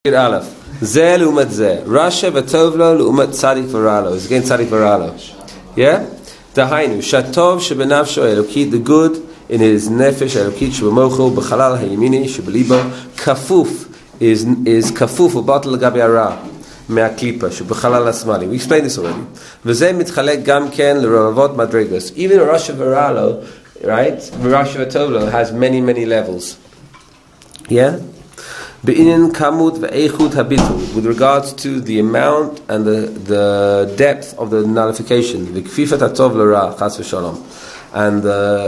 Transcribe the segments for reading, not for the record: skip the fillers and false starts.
Aleph. Zeh l'umat zeh. Rasha v'tov lo l'umat tzadik v'ralo. It's again tzadik v'ralo. Yeah? Dahainu. Shatov shebenafsho elokit. The good in his nefesh elokit shebemocho b'chalal hayimini shebelibo. Kafuf is kafuf u'batel l'gabi hara me'aklipa sheb'chalal asmali. We explained this already. V'zeh mitchalek gam ken l'ravot madregos. Even Rasha v'ralo, right? Rasha v'tov lo has many levels. Yeah? Be'inin kamut ve'eichut habitul, with regards to the amount and the depth of the nullification, v'kfifat hatov l'ra chas v'shalom, and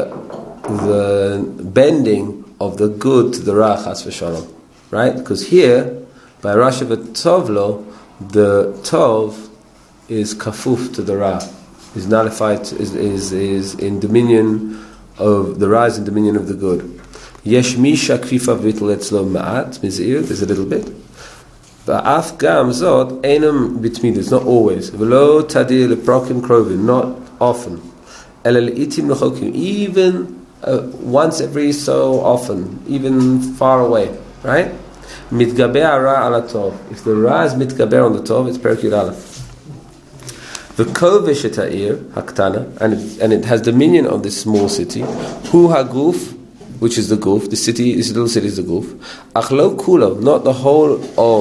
the bending of the good to the ra chas v'shalom, right? Because here by Rasha v'tov lo, the tov is kafuf to the ra, is nullified, is in dominion of the ra, is in dominion of the good. Yesh misha kfifa v'itl etzlo ma'at mizir. There's a little bit. Ba'af gam zot einam bitmid. It's not always. V'lo tadir leprokim krovim. Not often. Ela leitim lechokim. Even once every so often. Even far away. Right? Mitgaber hara ala tov. If the ra is mitgaber on the tov, it's Perek Yud Aleph. V'kovesh et ha'ir haktana, and it has dominion of this small city. Hu haguf, which is the guf, the city, this little city is the guf. Achlo kulo, not the whole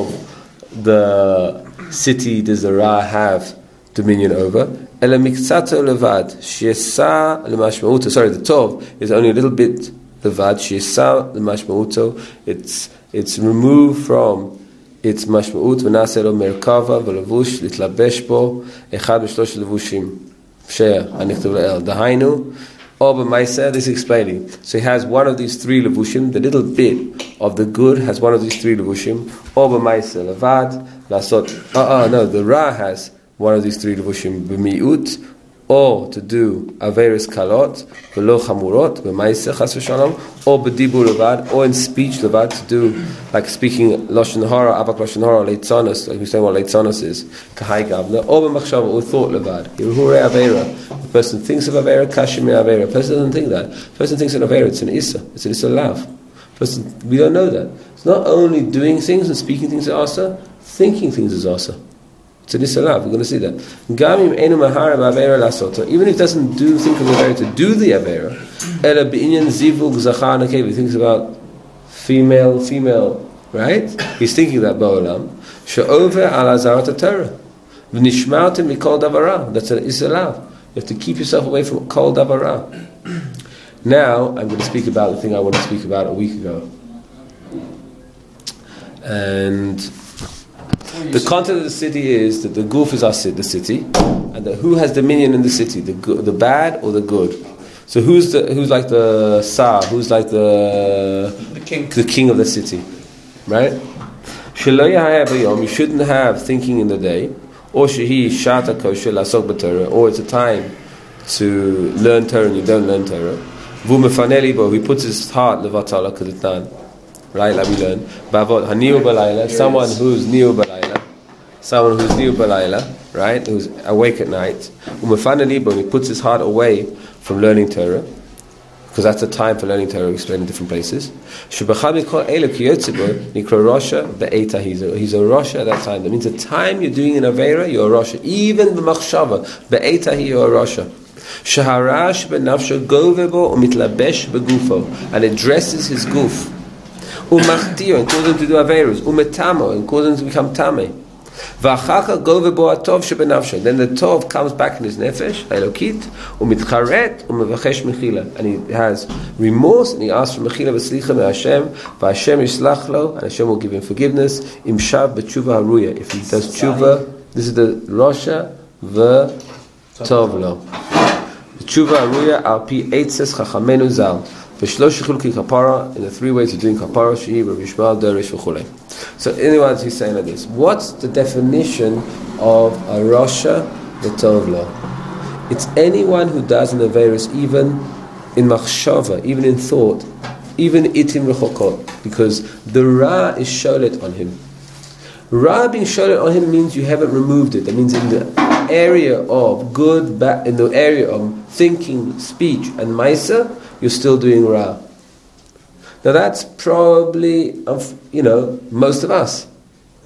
of the city does the ra have dominion over. Ela miksato levad, shiesa lemashmauto. Sorry, the tov is only a little bit levad, shiesa lemashmauto. It's removed from its mashmaut. V'naseh lo merkava v'levush litlabesh bo echad b'shlosh levushim. She'er hanichtav le'el. Dahainu. This is explaining. So he has one of these three levushim. The little bit of the good has one of these three levushim. Oba ma'aseh levad lasot. No, the ra has one of these three levushim. B'mi'ut, or to do averis kalot, v'lo chamurot, b'ma'aseh chas v'shalom, or b'dibur levad, or in speech levad, to do like speaking lashon hara, avak lashon hara, leitzonos, like we say what leitzonos is, kahai gavna, or b'machshava, or thought levad, yeruhure avera. The person thinks of avera, kashim avera. The person doesn't think that. The person thinks of avera, it's an issa, it's an issa lav. We don't know that. It's not only doing things and speaking things is asa, thinking things is asa. It's an issa lav. We're going to see that. Gamim enu mahara b'avera lasoto. Even if he doesn't think of avera to do the avera, ela b'inyan zivug zachar nakev. He thinks about female, right? He's thinking that ba'olam. She'over ala zarat Torah. V'nishmartem mikol davara. That's an issa lav. You have to keep yourself away from kol davara. Now, I'm going to speak about the thing I wanted to speak about a week ago. And the content of the city is that the guf is the city, and that who has dominion in the city, the bad or the good. So who's like the Tsar, who's like the king of the city, right? You shouldn't have thinking in the day, or shehi shata kosher lasok b'Torah, or it's a time to learn Torah and you don't learn Torah. Vu mefaneli bo, he puts his heart levatala k'detnan, right? Like we learn. Bavot haniu b'layla, someone who's niu b'layla, right? Who's awake at night. Umefaneli bo, he puts his heart away from learning Torah, because that's the time for learning Torah. We explain in different places. He's a Rasha at that time. That means the time you're doing in Avera, you're a Rasha. Even the Machshava, Be'etahi, you're a Rasha. Shaharash benafsho govebo umitlabesh begufo, and it dresses his goof. Umachtir, and causes him to do Averas. Umetamo, and causes him to become Tameh. V'achacha govebo atov shebenafsho. Then the tov comes back in his nefesh, elokit, umitcharet, umevachesh mechila, and he has remorse, and he asks for mechila v'slicha me'Hashem, v'Hashem yislach lo, and Hashem will give him forgiveness. Imshav b'tshuva haruya. If he does tshuva, this is the Rasha v'tov lo. Tshuva haruya al pi eitzes chachamenu zal. In the three ways of doing kapara, shehi, Rabbi Yishmael, Derish, v'chulei. So, in other words, he's saying like this: what's the definition of a Rasha v'tov lo? It's anyone who does an averis, even in machshava, even in thought, even itim rechokot, because the ra is sholet on him. Ra being sholet on him means you haven't removed it. That means in the area of good, in the area of thinking, speech, and maisa, you're still doing ra. Now that's probably, most of us.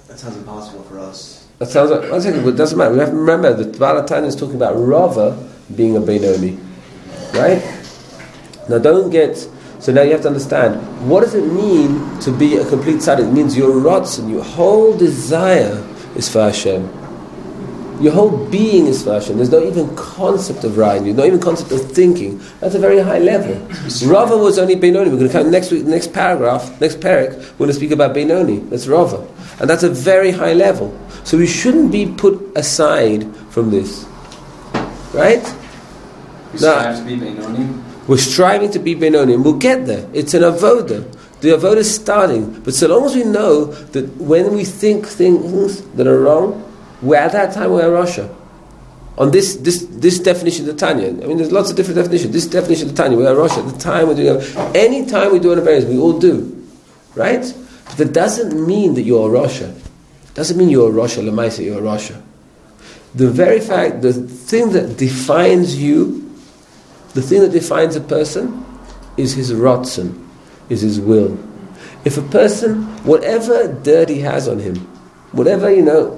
That sounds impossible for us. That sounds like, one second, but it doesn't matter. We have to remember that Baal HaTanya is talking about Rava being a Benoni. Right? Now don't get... So now you have to understand, what does it mean to be a complete tzaddik? It means your rotzen, your whole desire is for Hashem. Your whole being is for Hashem. There's no even concept of Ryan, no even concept of thinking. That's a very high level. Rava was only Benoni. We're going to come next week, next paragraph, next parak, we're going to speak about Benoni. That's Rava. And that's a very high level. So we shouldn't be put aside from this. Right? We still have to be Benoni. We're striving to be Benoni, and we'll get there. It's an avoda. The avoda is starting. But so long as we know that when we think things that are wrong, we're at that time we're Rasha. On this definition of the Tanya, I mean, there's lots of different definitions. This definition of the Tanya, we're Rasha. The time we're doing, any time we do an variance, we all do, right? But that doesn't mean that you're a Rasha. Doesn't mean you're a Rasha. Lemaisa, you're a Rasha. The very fact, the thing that defines you, the thing that defines a person, is his rotzen, is his will. If a person, whatever dirt he has on him, whatever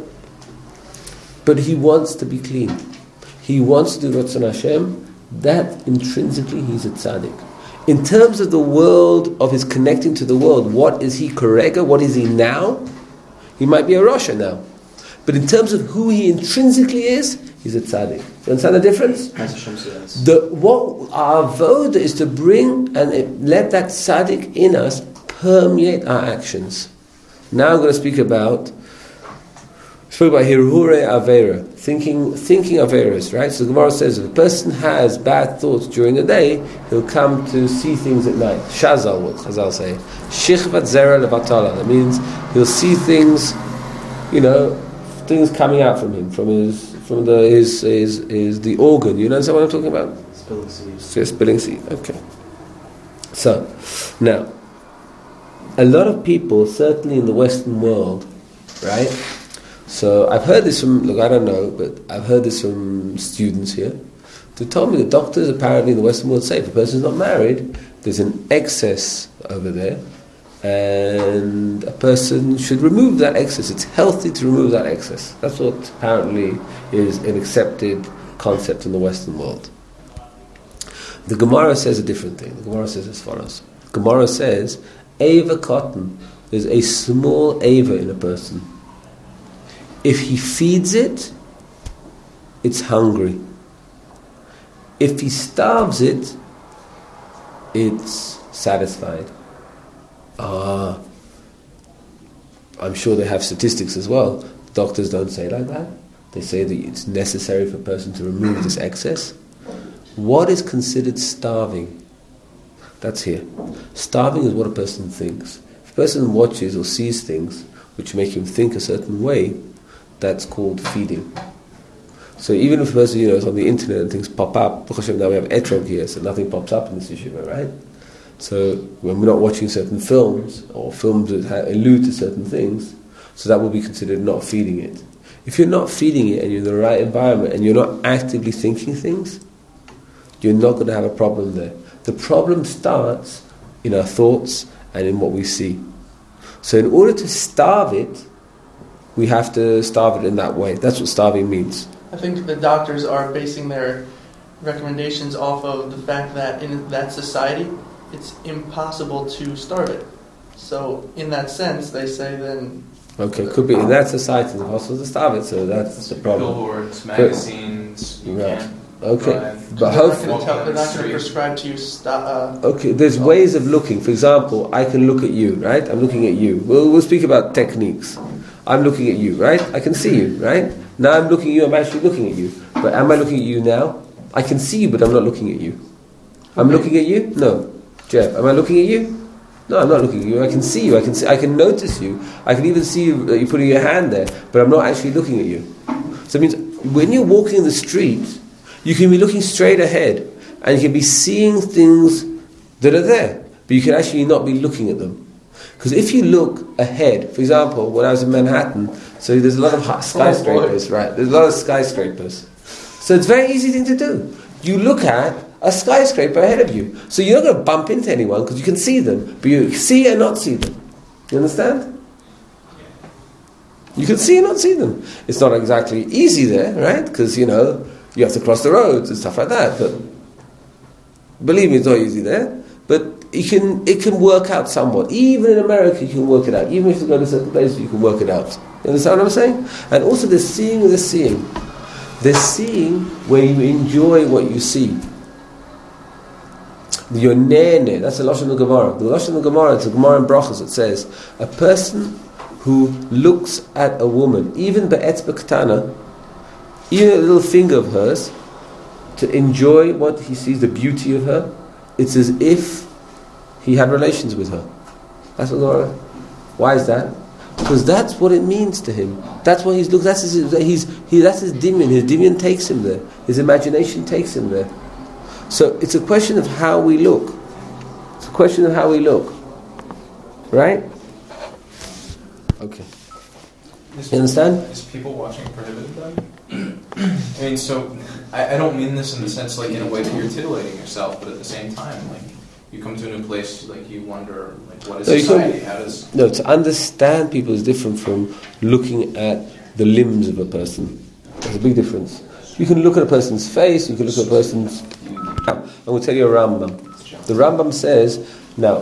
but he wants to be clean. He wants to do Ratzon Hashem. That intrinsically he's a tzaddik. In terms of the world, of his connecting to the world, what is he korega? What is he now? He might be a Rasha now. But in terms of who he intrinsically is, he's a tzaddik. You understand the difference? What our avoda is to bring and let that tzaddik in us permeate our actions. Now I'm going to speak about hirhure avera, thinking averas, right? So the Gemara says if a person has bad thoughts during the day, he'll come to see things at night. Shazal, what Chazal say. Shichvat zera levatala. That means he'll see things, things coming out from him, from the organ. You know what I'm talking about? Spilling seed. Spilling seed. Okay. So now, a lot of people, certainly in the Western world, right? So I've heard this from, I don't know, but I've heard this from students here. They told me the doctors apparently in the Western world say if a person's not married, there's an excess over there, and a person should remove that excess. It's healthy to remove that excess. That's what apparently is an accepted concept in the Western world. The Gemara says a different thing. The Gemara says as follows. The Gemara says, Eva cotton, there's a small Eva in a person. If he feeds it, it's hungry. If he starves it, it's satisfied. I'm sure they have statistics as well. Doctors don't say like that. They say that it's necessary for a person to remove this excess. What is considered starving? That's here. Starving is what a person thinks. If a person watches or sees things which make him think a certain way, that's called feeding. So even if a person, is on the internet and things pop up, now we have etrog here, so nothing pops up in this yeshiva, right? So when we're not watching certain films, or films that allude to certain things, so that will be considered not feeding it. If you're not feeding it and you're in the right environment and you're not actively thinking things, you're not going to have a problem there. The problem starts in our thoughts and in what we see. So in order to starve it, we have to starve it in that way. That's what starving means. I think the doctors are basing their recommendations off of the fact that in that society, it's impossible to starve it. So in that sense, they say then... Okay, could be in that society it's impossible to starve it, so that's the problem. Billboards, magazines, you can't... Okay, but hopefully... They're not going to prescribe to you... okay, there's ways of looking. For example, I can look at you, right? I'm looking at you. We'll speak about techniques. I'm looking at you, right? I can see you, right? Now I'm looking at you, I'm actually looking at you. But am I looking at you now? I can see you, but I'm not looking at you. I'm looking at you? No. Jeff, am I looking at you? No, I'm not looking at you. I can see you. I can notice you. I can even see you, you're putting your hand there, but I'm not actually looking at you. So it means when you're walking in the street, you can be looking straight ahead, and you can be seeing things that are there, but you can actually not be looking at them. Because if you look ahead, for example, when I was in Manhattan, so there's a lot of skyscrapers, right? There's a lot of skyscrapers. So it's a very easy thing to do. You look at a skyscraper ahead of you. So you're not going to bump into anyone because you can see them, but you see and not see them. You understand? You can see and not see them. It's not exactly easy there, right? Because, you have to cross the roads and stuff like that. But believe me, it's not easy there. But it can work out somewhat. Even in America, you can work it out. Even if you go to certain places, you can work it out. You understand what I'm saying? And also there's seeing and there's seeing. There's seeing where you enjoy what you see. The Yonene, that's the Lashon of Gemara. The Lashon of Gemara, it's a Gemara in Brachos, it says, a person who looks at a woman, even be'etzba ketana, even a little finger of hers, to enjoy what he sees, the beauty of her, it's as if he had relations with her. That's what Gemara. Why is that? Because that's what it means to him. That's what he's looking. That's his dimion. His dimion takes him there. His imagination takes him there. So it's a question of how we look. It's a question of how we look, right? Okay. You understand? Is people watching prohibited then? I mean, so I don't mean this in the sense like in a way that you're titillating yourself, but at the same time, like you come to a new place, like you wonder, like what is society? How does to understand people is different from looking at the limbs of a person. There's a big difference. You can look at a person's face. You can look at a person's. I'm going to tell you a Rambam. The Rambam says now.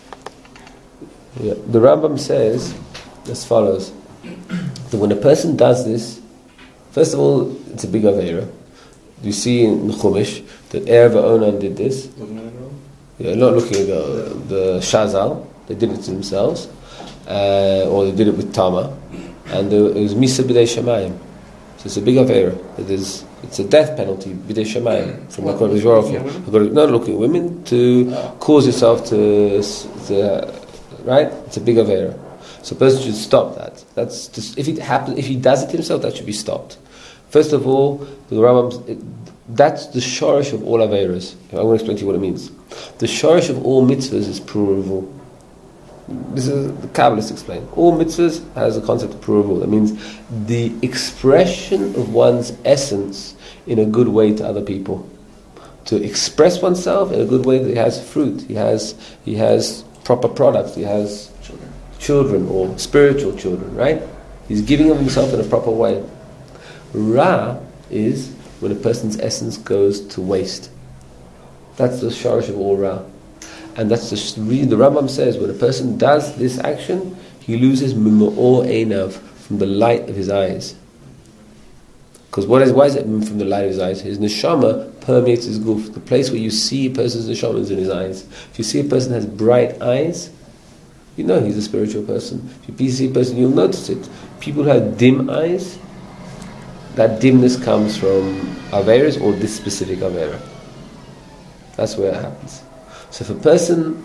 Yeah, the Rambam says as follows: that when a person does this, first of all, it's a big aveira. You see in the Chumash that Erev Onan did this. Yeah, not looking at the Shazal. They did it to themselves, or they did it with Tama, and it was Misa B'dei Shemayim. So it's a big aveira. It's a death penalty B'dei Shemayim from HaKadosh Baruch Hu. Not looking at women to cause yourself to right. It's a big aveira. So a person should stop that. That's just, if he does it himself, that should be stopped. First of all, the Rambam, that's the shorish of all aveiras. I'm going to explain to you what it means. The shorish of all mitzvahs is puruvul. This is the Kabbalists explain. All mitzvahs has the concept of puruvul. That means the expression of one's essence in a good way to other people. To express oneself in a good way that he has fruit, he has proper products, he has children or spiritual children, right? He's giving of himself in a proper way. Ra is when a person's essence goes to waste. That's the shorish of all Ra. And that's the reason the Rambam says when a person does this action, he loses mima'or einav, from the light of his eyes. Because why is it from the light of his eyes? His neshama permeates his guf. The place where you see a person's neshama is in his eyes. If you see a person has bright eyes, you know he's a spiritual person. If you see a person, you'll notice it. People who have dim eyes, that dimness comes from Averas or this specific Avera. That's where it happens. So if a person,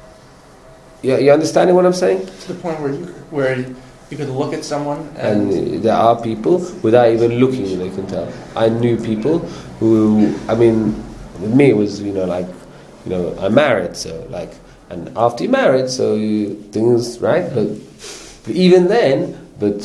you understanding what I'm saying? To the point where you could look at someone and there are people without even looking, they can tell. I knew people who, I mean, with me it was, I'm married, so and after you're married, so things, right? But even then,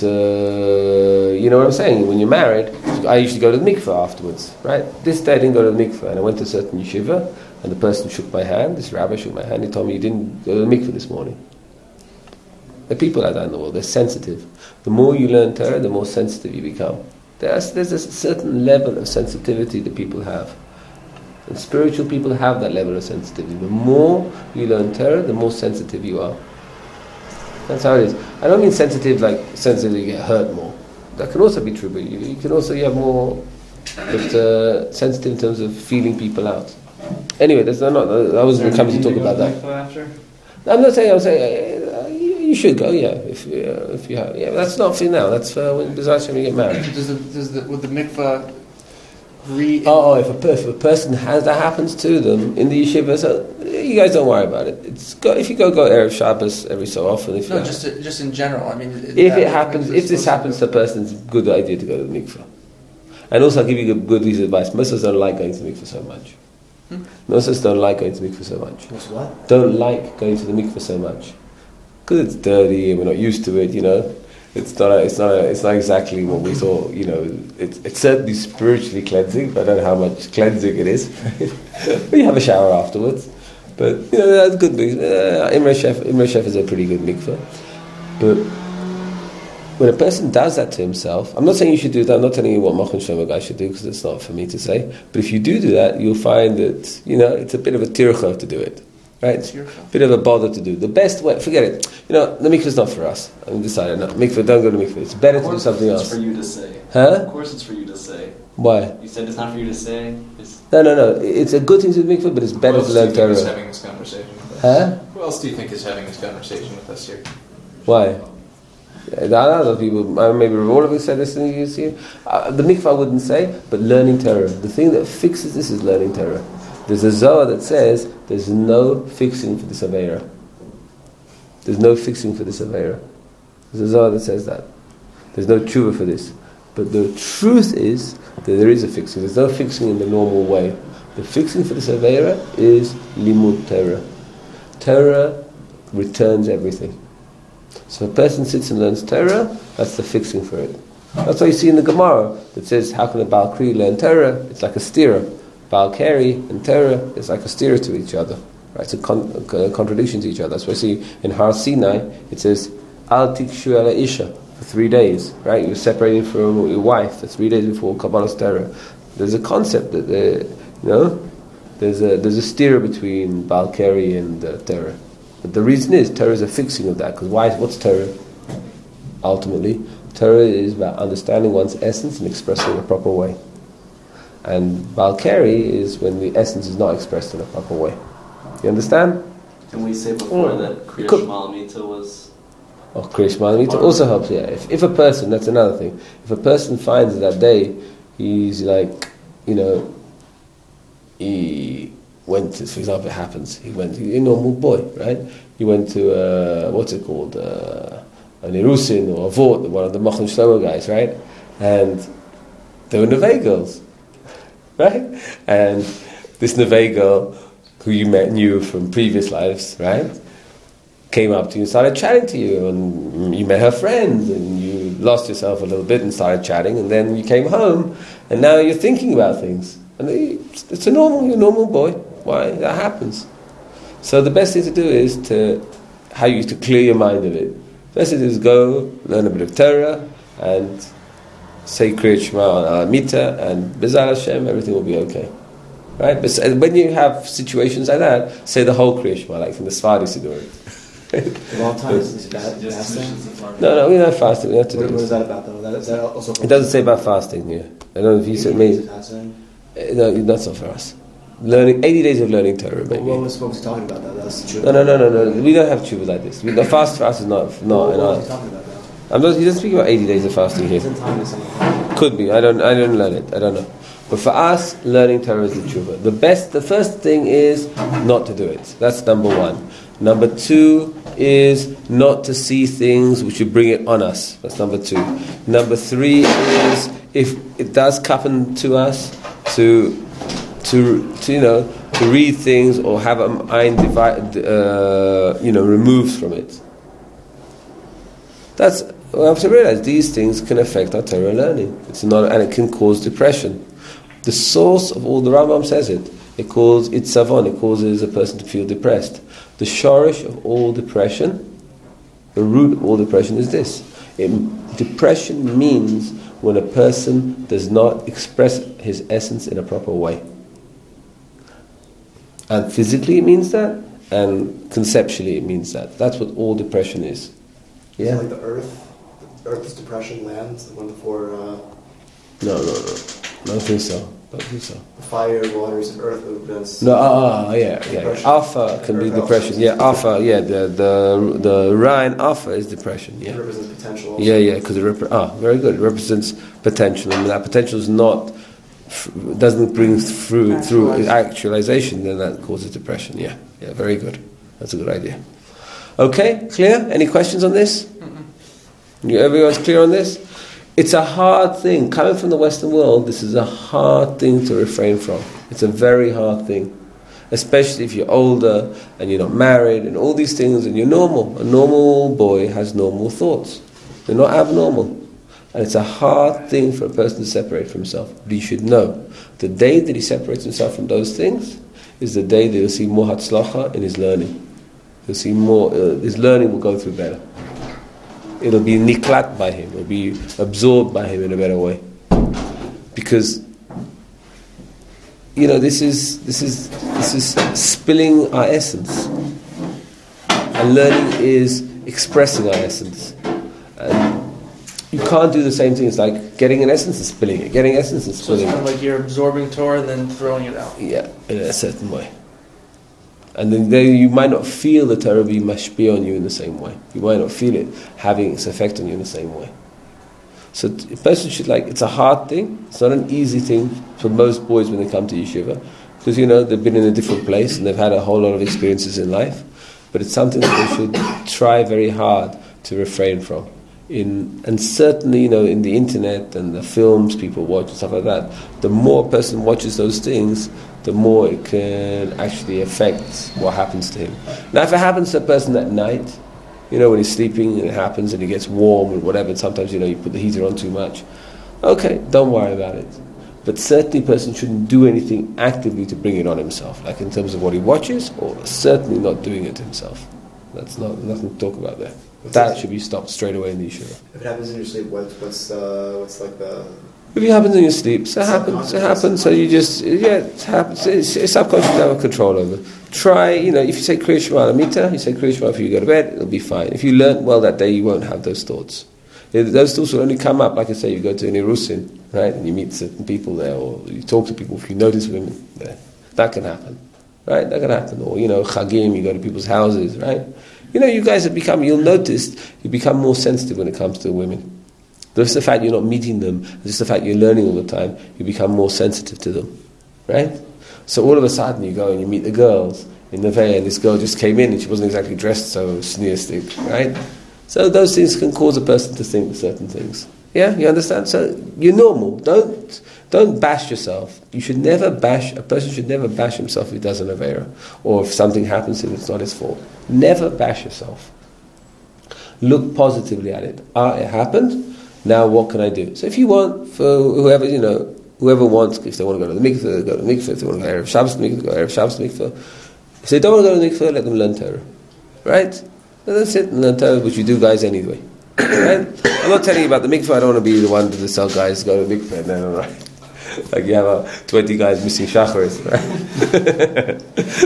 you know what I'm saying? When you're married, I usually go to the mikveh afterwards, right? This day I didn't go to the mikveh, and I went to a certain yeshiva, and the person shook my hand, this rabbi shook my hand, he told me, you didn't go to the mikveh this morning. There are people like that in the world, they're sensitive. The more you learn Torah, the more sensitive you become. There's a certain level of sensitivity that people have. And spiritual people have that level of sensitivity. The more you learn Torah, the more sensitive you are. That's how it is. I don't mean sensitive like sensitive you get hurt more. That can also be true, but you can also have more, but sensitive in terms of feeling people out. Anyway, I wasn't coming to talk about that. I'm not saying. I'm saying you should go. Yeah, if you have. Yeah, but that's not for now. That's for when you get married. Would the mikvah if a person has that happens to them in the yeshiva, so you guys don't worry about it. If you go Erev Shabbos every so often. Just in general. I mean, if this happens to a person, it's a good idea to go to the mikveh. And also, I'll give you a good piece of advice. Most of us don't like going to the mikveh so much. Most of us don't like going to the mikveh so much. What? Don't like going to the mikveh so much because it's dirty and we're not used to it. It's not exactly what we thought. It's certainly spiritually cleansing, but I don't know how much cleansing it is. We have a shower afterwards, but that's good. Imre Shef is a pretty good mikveh, but when a person does that to himself, I'm not saying you should do that, I'm not telling you what Machon Shlomo guy should do, because it's not for me to say, but if you do that, you'll find that, it's a bit of a tircha to do it. Right? A bit of a bother to do. The best way, forget it. The mikveh is not for us. I'm decided, no, mikveh, don't go to mikveh. It's better to do something else. It's for you to say. Huh? Of course it's for you to say. Why? You said it's not for you to say. No. It's a good thing to do mikveh, but it's better to learn Torah. Who else do you think is having this conversation with us? Huh? Who else do you think is having this conversation with us here? Why? Other people, maybe all of us said this thing you see. The mikveh I wouldn't say, but learning Torah. The thing that fixes this is learning Torah. There's a Zohar that says there's no fixing for this Aveira. There's no fixing for this Aveira. There's a Zohar that says that. There's no tshuva for this. But the truth is that there is a fixing. There's no fixing in the normal way. The fixing for this Aveira is limud Torah. Torah returns everything. So if a person sits and learns Torah, that's the fixing for it. That's why you see in the Gemara that says, how can a Baal Kri learn Torah? It's like a stira. Baal Keri and Torah is like a stira to each other. Right? It's a contradiction to each other. That's why I see in Har Sinai, it says, Al tikshu ala isha, for 3 days. Right? You're separated from your wife for 3 days before Kabbalah's Torah. There's a concept that, there's a stira between Baal Keri and Torah. But the reason is, Torah is a fixing of that. Because what's Torah? Ultimately, Torah is about understanding one's essence and expressing it in a proper way. And Baal Keri is when the essence is not expressed in a proper way. You understand? Can we say before that Kriya Shema Lamita was... Kriya Shema Lamita also helps, yeah. If a person, that's another thing, if a person finds that day, he's like, he went to, for example, it happens, he's a normal boy, right? He went to, an Irusin or a Vort, one of the Machon Shlomo guys, right? And they were Nevei girls. Right? And this Nevei girl, who you knew from previous lives, right, came up to you and started chatting to you, and you met her friends, and you lost yourself a little bit and started chatting, and then you came home, and now you're thinking about things. And you're a normal boy. Why? That happens. So the best thing to do is to clear your mind of it. The best thing to do is go, learn a bit of Torah, and say Kriya Shema Mita, and B'ezras Hashem, everything will be okay. Right? But when you have situations like that, say the whole Kriya Shema, like in the Sephardi Siddur. A lot of times it's bad fasting. No, we don't have fasting. We have to do What this. is that about though? Is that also It doesn't say about fasting. Yeah, I don't know if you said me. No, that's not for us. Learning 80 days of learning Torah, maybe. What was he talking about though? That's true. No. We don't have tshuva like this. The fast for us is not. What was he talking about though? He doesn't speak about 80 days of fasting here. Could be. I don't learn it. I don't know. But for us, learning Torah is the tshuva. The first thing is not to do it. That's number one. Number two is not to see things which would bring it on us. That's number two. Number three is if it does happen to us to read things or have a mind removed from it. We have to realize these things can affect our Torah learning. And it can cause depression. The source of all, the Rambam says it. It causes itzavon. It causes a person to feel depressed. The shorish of all depression, the root of all depression is this. Depression means when a person does not express his essence in a proper way. And physically it means that, and conceptually it means that. That's what all depression is. Yeah. Like the earth is depression, land, the one before... No. I don't think so. The fire, waters, and earth movements. No, yeah. Alpha can be depression. Yeah, alpha. Yeah, the Rhine alpha is depression. Yeah. It represents potential. Also. Yeah, because very good. It represents potential, and that potential is not doesn't bring through actualization. Then that causes depression. Yeah, very good. That's a good idea. Okay, clear? Any questions on this? Mm-hmm. Everyone's clear on this? It's a hard thing. Coming from the Western world, this is a hard thing to refrain from. It's a very hard thing. Especially if you're older and you're not married and all these things and you're normal. A normal boy has normal thoughts. They're not abnormal. And it's a hard thing for a person to separate from himself. But he should know, the day that he separates himself from those things is the day that he'll see more hatzlacha in his learning. He'll see more, his learning will go through better. it'll be niklat by him, it'll be absorbed by him in a better way. Because this is spilling our essence, and learning is expressing our essence. And you can't do the same thing. It's like getting an essence and spilling it, getting essence and So spilling it's it. kind of like you're absorbing Torah and then throwing it out. Yeah, in a certain way. And then you might not feel the Torah be mashpia on you in the same way. You might not feel it having its effect on you in the same way. So a person should it's a hard thing. It's not an easy thing for most boys when they come to yeshiva, because they've been in a different place and they've had a whole lot of experiences in life. But it's something that they should try very hard to refrain from. And certainly, in the internet and the films people watch and stuff like that, the more a person watches those things, the more it can actually affect what happens to him. Now, if it happens to a person at night, when he's sleeping and it happens and he gets warm and whatever, and sometimes, you put the heater on too much, okay, don't worry about it. But certainly a person shouldn't do anything actively to bring it on himself, like in terms of what he watches, or certainly not doing it himself. That's nothing to talk about there. That should be stopped straight away in the yeshiva. If it happens in your sleep, what's like the... If it happens in your sleep, so it happens, so you just, it happens, it's subconscious to have control over. Try, if you say Kriya Shema Amita, you say Kriya Shema before you go to bed, it'll be fine. If you learn well that day, you won't have those thoughts. Those thoughts will only come up, like I say, you go to an Irusin, right, and you meet certain people there, or you talk to people, if you notice women there. That can happen, right? That can happen. Or, Chagim, you go to people's houses, right? You guys you'll notice, you become more sensitive when it comes to women. Just the fact you're not meeting them, just the fact you're learning all the time, you become more sensitive to them, right? So all of a sudden you go and you meet the girls in the Neve, and this girl just came in and she wasn't exactly dressed so sneeristic, right? So those things can cause a person to think certain things. Yeah, you understand? So you're normal. Don't bash yourself. A person should never bash himself if he does an Avera, or if something happens to him, it's not his fault. Never bash yourself. Look positively at it. It happened. Now what can I do? So if you want, for whoever wants, if they want to go to the mikveh, go to the mikveh. If they want to go to Erev Shabbos mikveh, go to Erev Shabbos mikveh. If they don't want to go to the mikveh, let them learn Torah. Right? So that's it, and learn Torah, which you do guys anyway. Right? I'm not telling you about the mikveh. I don't want to be the one to tell guys to go to the mikveh. No, right? Like you have 20 guys missing shacharis, right?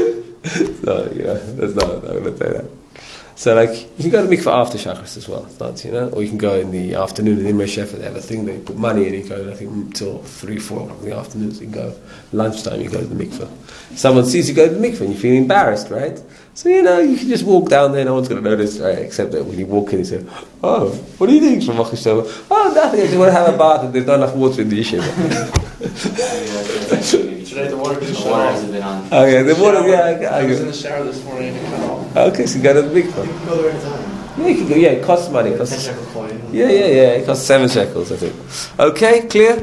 No, that's not. I'm going to say that. So, you can go to the mikveh after shacharis as well. It's not, or you can go in the afternoon. In Imre Shefa, they have a thing. They put money in. You go, I think, till 3-4 o'clock in the afternoon. So you can go lunchtime. You go to the mikveh. Someone sees you go to the mikveh, and you feel embarrassed, right? So you can just walk down there. No one's going to notice, right? Except that when you walk in, you say, "Oh, what are you doing from Rosh Hashanah?" "Oh, nothing. I just want to have a bath, and there's not enough water in the yeshiva." Today the water The water hasn't been on. Okay, the water. Yeah, I was in the shower this morning and it cut off. Okay, so you go to the mikveh. You can go there anytime. Yeah, you can go. Yeah, it costs money. It 10 costs. shekel coin. Yeah. It costs 7 shekels, I think. Okay, clear.